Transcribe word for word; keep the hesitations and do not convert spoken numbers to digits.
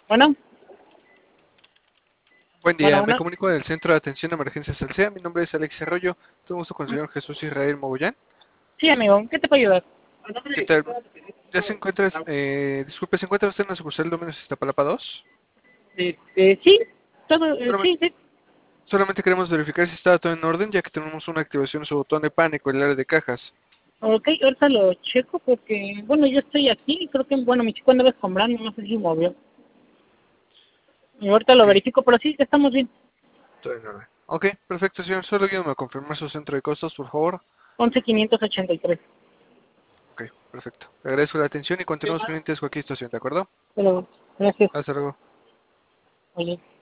Bueno, Buen bueno, día, me bueno. comunico del Centro de Atención de Emergencias Alsea. Mi nombre es Alex Arroyo. Tengo gusto con el señor Jesús Israel Mogollán. Sí, amigo, ¿qué te puedo ayudar? ¿Qué tal? Ya se encuentra, eh, disculpe, ¿se encuentra usted en la sucursal Domino's Iztapalapa dos? Este, sí, todo, eh, Solamente, sí, sí. solamente queremos verificar si está todo en orden, ya que tenemos una activación en su botón de pánico en el área de cajas. Ok, ahorita lo checo porque, bueno, yo estoy aquí y creo que, bueno, mi chico andaba escombrando, no sé si movió. Y ahorita lo Ok, verifico, pero sí, estamos bien. todo en orden. Ok, perfecto, señor. Solo ayúdame a confirmar su centro de costos, por favor. once quinientos ochenta y tres. Ok, perfecto. Le agradezco la atención y continuamos pendientes con aquí estación, ¿de acuerdo? Pero, gracias. Hasta luego. Oye.